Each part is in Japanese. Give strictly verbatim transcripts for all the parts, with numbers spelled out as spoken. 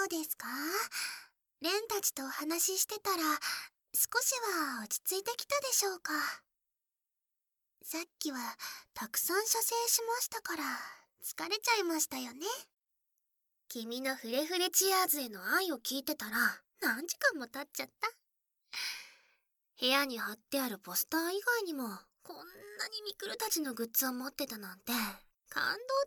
うですか？レンたちとお話ししてたら少しは落ち着いてきたでしょうか？さっきはたくさん射精しましたから疲れちゃいましたよね。君のフレフレチアーズへの愛を聞いてたら何時間も経っちゃった。部屋に貼ってあるポスター以外にもこんなにミクルたちのグッズを持ってたなんて感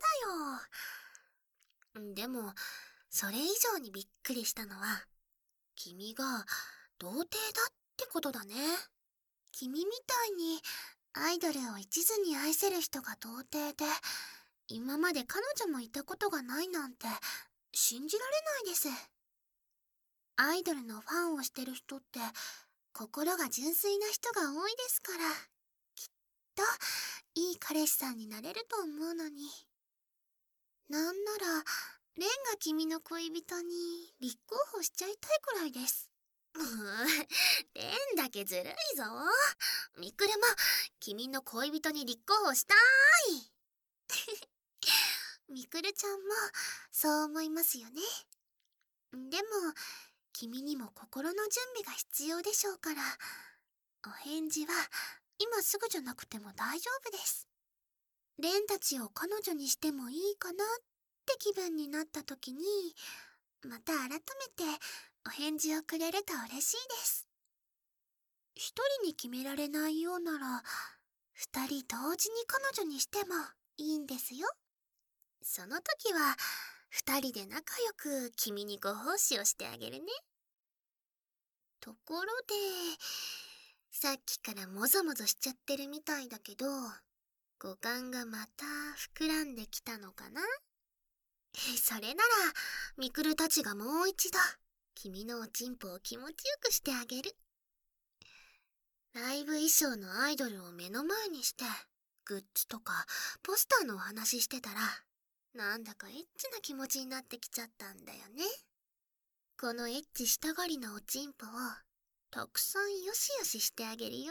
動だよ。でもそれ以上にびっくりしたのは君が童貞だってことだね。君みたいにアイドルを一途に愛せる人が童貞で今まで彼女もいたことがないなんて信じられないです。アイドルのファンをしてる人って心が純粋な人が多いですから、きっといい彼氏さんになれると思うのに。なんならレンが君の恋人に立候補しちゃいたいくらいです。レンだけずるいぞ。ミクルも君の恋人に立候補したい。ミクルちゃんもそう思いますよね。でも君にも心の準備が必要でしょうから、お返事は今すぐじゃなくても大丈夫です。レンたちを彼女にしてもいいかなって気分になった時にまた改めてお返事をくれると嬉しいです。一人に決められないようなら二人同時に彼女にしてもいいんですよ。その時は二人で仲良く君にご奉仕をしてあげるね。ところでさっきからもぞもぞしちゃってるみたいだけど五感がまた膨らんできたのかな？それならミクルたちがもう一度君のおちんぽを気持ちよくしてあげる。ライブ衣装のアイドルを目の前にしてグッズとかポスターのお話ししてたらなんだかエッチな気持ちになってきちゃったんだよね。このエッチしたがりなおちんぽをたくさんよしよししてあげるよ。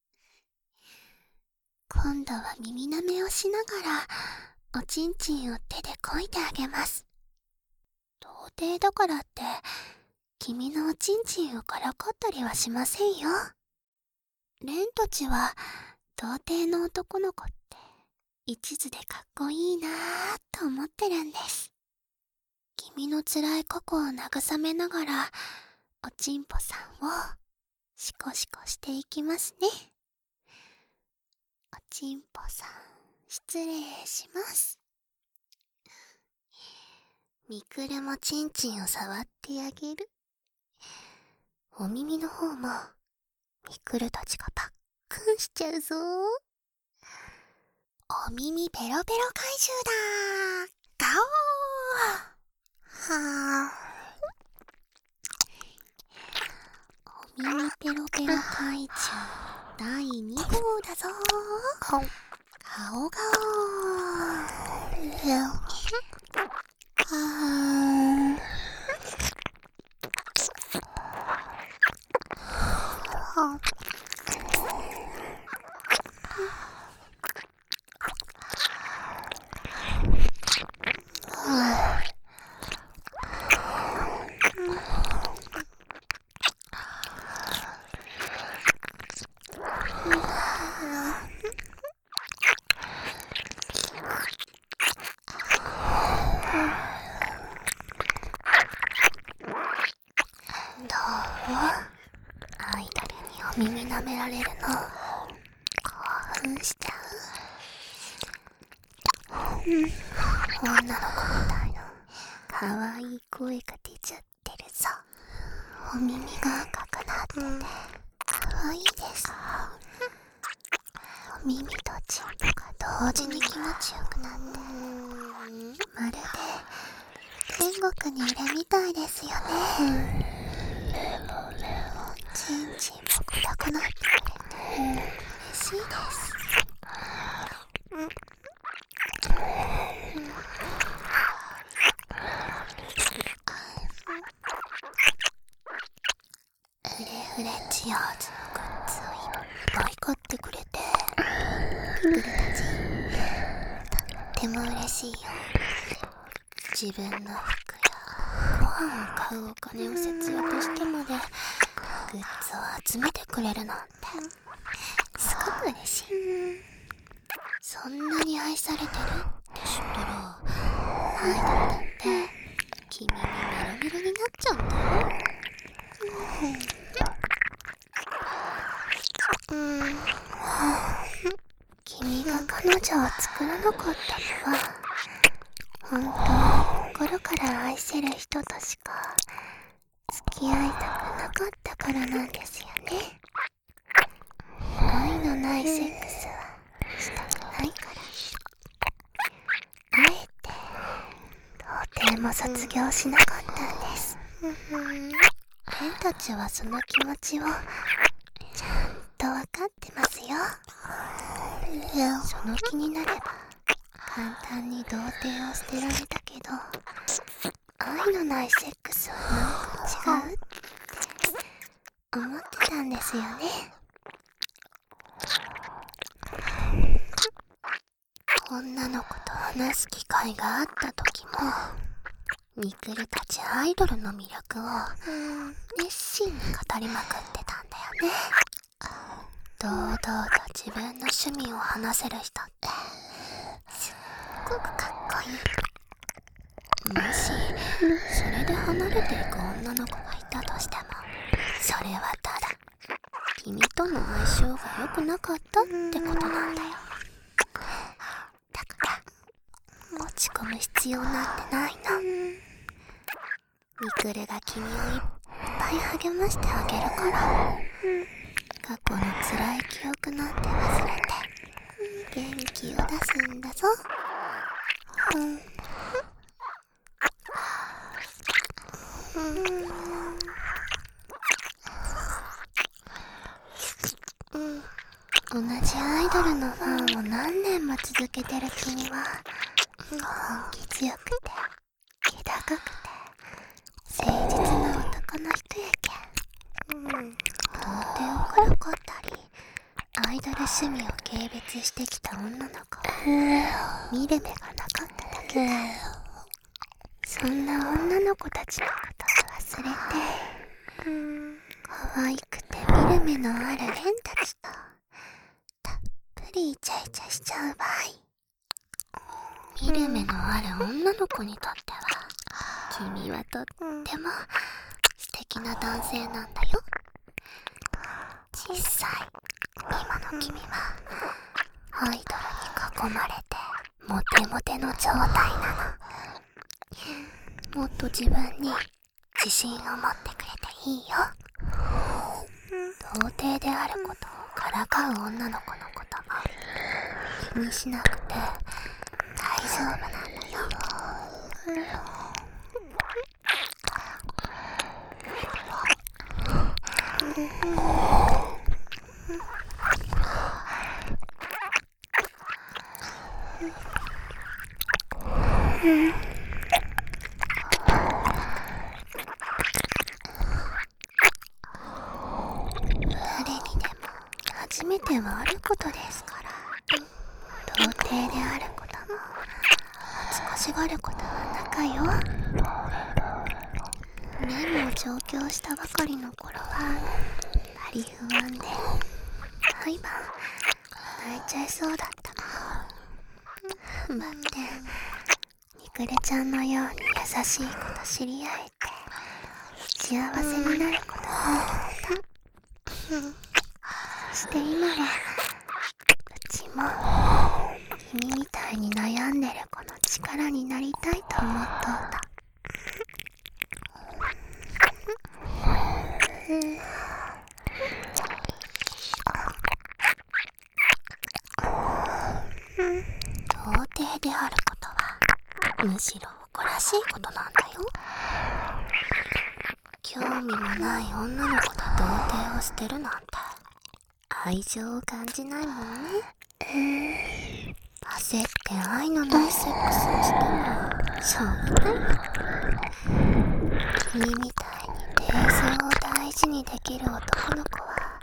今度は耳舐めをしながらおちんちんを手でこいであげます。童貞だからって君のおちんちんをからかったりはしませんよ。レンたちは童貞の男の子って一途でかっこいいなぁと思ってるんです。君の辛い過去を慰めながらおちんぽさんをシコシコしていきますね。おちんぽさん失礼します。ミクルもチンチンを触ってあげる。お耳の方もミクルたちがパックンしちゃうぞ。お耳ペロペロ怪獣だ。ガオー。はあ。お耳ペロペロ怪獣だいに号だぞ。ガオガオ。はあ。アイドルにお耳舐められるの興奮しちゃう。うん、女の子みたいな可愛い声が出ちゃってるぞ。お耳が赤くなってて可愛いです。お耳とチンポが同時に気持ちよくなってまるで天国にいるみたいですよね。チンチンも暗くなってくれて嬉しいです。うんフレフレチアーズのグッズをいっぱい買ってくれてミクルたちとっても嬉しいよ。自分の服やご飯を買うお金を節約してまでグッズを集めてくれるなんてすごく嬉しい。そんなに愛されてるって知ったらアイドルだって君にメロメロになっちゃうんだよ。うん、君が彼女を作らなかったのは本当に心から愛せる人としか付き合いたくなかったからなんですよね。愛のないセックスはしたくないから、あえて童貞も卒業しなかったんです。ペンたちはその気持ちをちゃんとわかってますよ。その気になれば簡単に童貞を捨てられたけど、愛のないセックスはなんか違うって思ってたんですよね。女の子と話す機会があった時もミクルたちアイドルの魅力を熱心に語りまくってたんだよね。堂々と自分の趣味を話せる人ってすっごくかっこいい。もしそれで離れていく女の子がいたとしても、それはただ君との相性が良くなかったってことなんだよ。だから落ち込む必要なんてないの。ミクルが君をいっぱい励ましてあげるから、過去の辛い記憶なんて忘れて元気を出すんだぞ。うんうん、同じアイドルのファンを何年も続けてる君は根気強くて気高くて誠実な男の人やけん。うん、童貞をからかったりアイドル趣味を軽蔑してきた女の子を見る目がなかっただけだ。そんな女の子たちのことを忘れて、うん、可愛くて見る目のあるレンたちとたっぷりイチャイチャしちゃう場合、見る目のある女の子にとっては君はとっても素敵な男性なんだよ。実際今の君はアイドルに囲まれてモテモテの状態なの。もっと自分に自信を持ってくれていいよ。童貞であることをからかう女の子のことも気にしなくて大丈夫なんだよ。誰にでも初めてはあることですから、童貞であることも恥ずかしがることはなかよ。メモ上京したばかりの頃はバリ不安で毎晩泣いちゃいそうだったの。待って、ミクレちゃんのように優しい子と知り合えて幸せになることができた。そして今はうちも君みたいに悩んでる子の力になりたいと思っとうた。童貞であることはむしろ誇らしいことなんだよ。興味もない女の子と童貞を捨てるなんて愛情を感じないもんね。焦って愛のないセックスをしてもしょうがないよ。君みたいに冷静を大事にできる男の子はきっ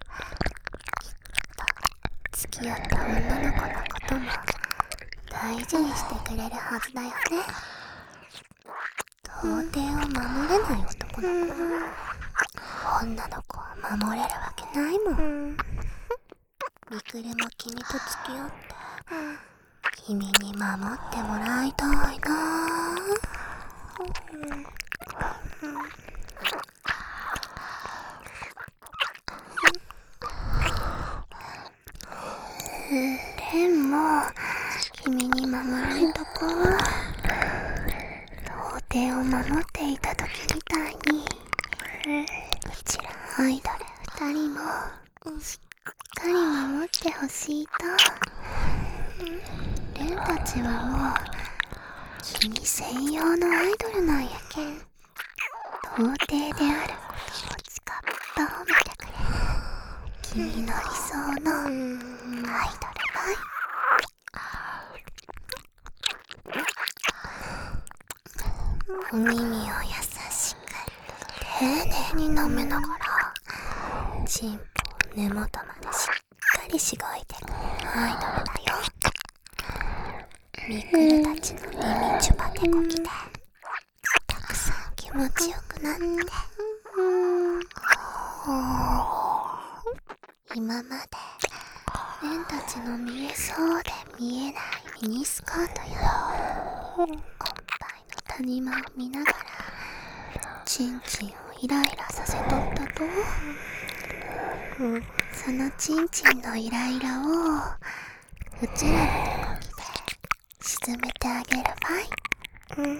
と付き合った女の子のことも大事にしてくれるはずだよね。童廷を守れない男の子。女の子を守れるわけないもん。みくるも君と付き合って君に守ってもらいたいな。でも君に守られたか。童貞を守っていた時みたいにうちらアイドル二人もしっかり守ってほしいと。レンたちはもう君専用のアイドルなんやけん、童貞であることを誓った褒めてくれ。君の理想のアイドルばい。お耳を優しく丁寧に舐めながらチンポを根元までしっかりしごいてくれるアイドルだよ。ミクルたちの耳ちゅば手こきでたくさん気持ちよくなって、今までレンたちの見えそうで見えないミニスカートやおっぱいの谷間を見ながらチンチンをイライラさせとったと。そのチンチンのイライラをうちらの手こきで沈めてあげるばい。うん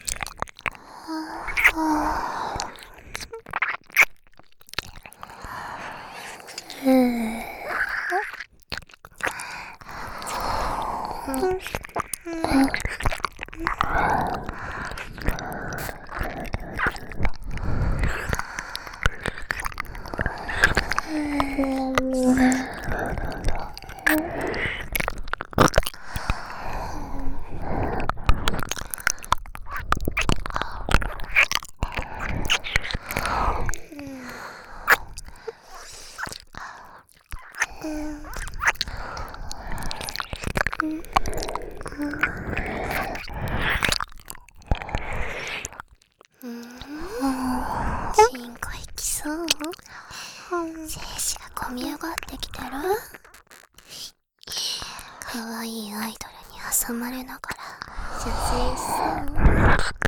チンコいきそう。精子がこみ上がってきてる。かわいいアイドルに挟まれながら射精しそう。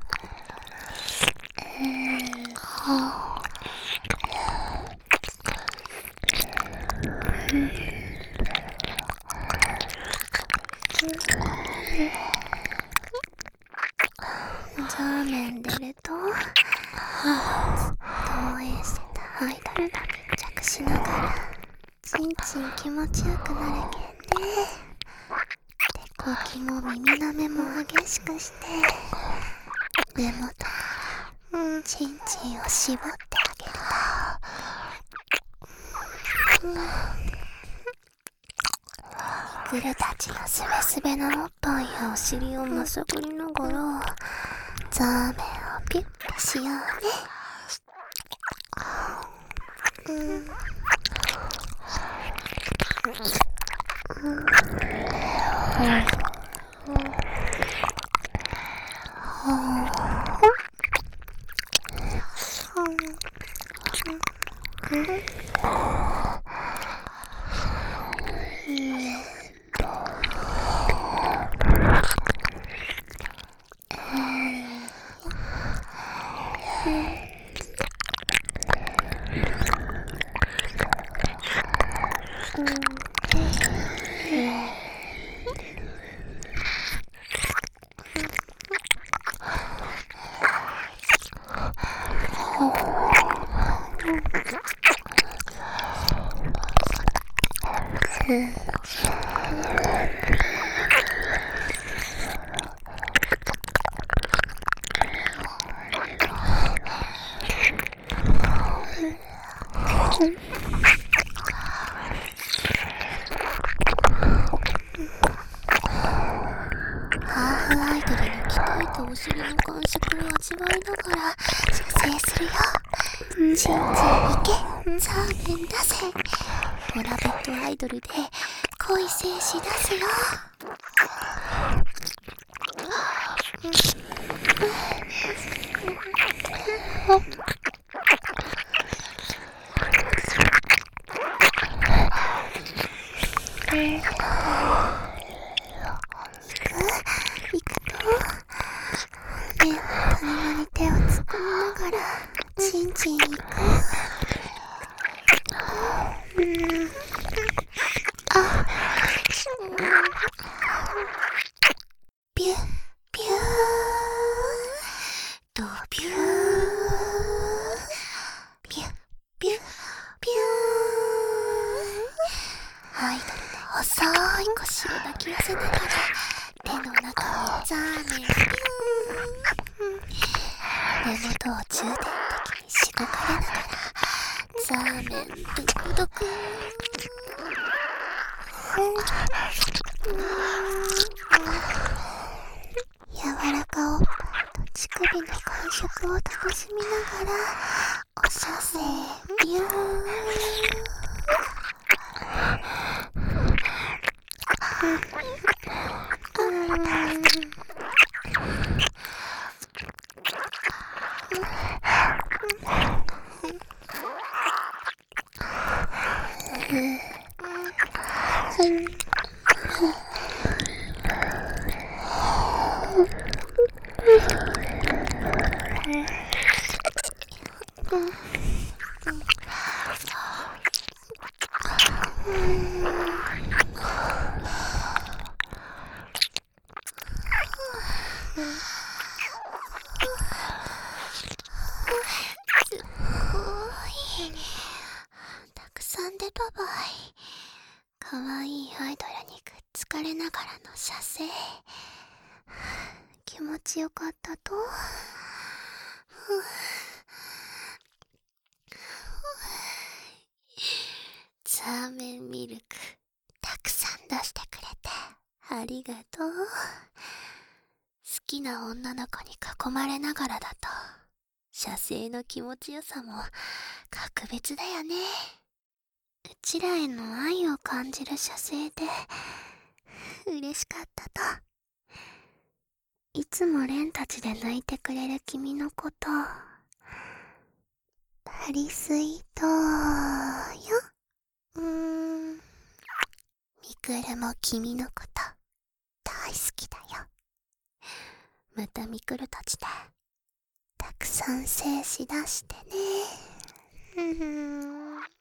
ザーメン出ると投影してたアイドルが密着しながらチンチン気持ちよくなるけんね。手こきも耳舐めも激しくして根元からチンチンを絞ってあげると、ミクルたちのすべすべのおっぱいやお尻をまさぐりながらザーメンをピュッピしようね。うんハーフアイドルの鍛えたお尻の感触を味わいながら射精するよ。チンチンいけ、ザーメン出せ。ホラベットアイドルで恋精子出すよ。うん行くとね、谷間に手を突っ込みながらチンチン行く。うん、あ、ビュビューとビュービュビュビュー。アイドルの細い腰を抱き寄せながら手の中にザーメンビュー、根元を重点的にしごかれながらザーメンドクドク、柔らかおっぱいと乳首の感触を楽しみながらお射精ビュー。たくさん出たばい。かわいいアイドルにくっつかれながらの射精、気持ちよかったと。ザーメンミルクたくさん出してくれてありがとう。好きな女の子に囲まれながらだと射精の気持ちよさも格別だよね。うちらへの愛を感じる射精で嬉しかったと。いつもレンたちで抜いてくれる君のこと、パリスイートよ。うーん、ミクルも君のこと大好きだよ。またミクルたちでたくさん精子出してね。ふふん。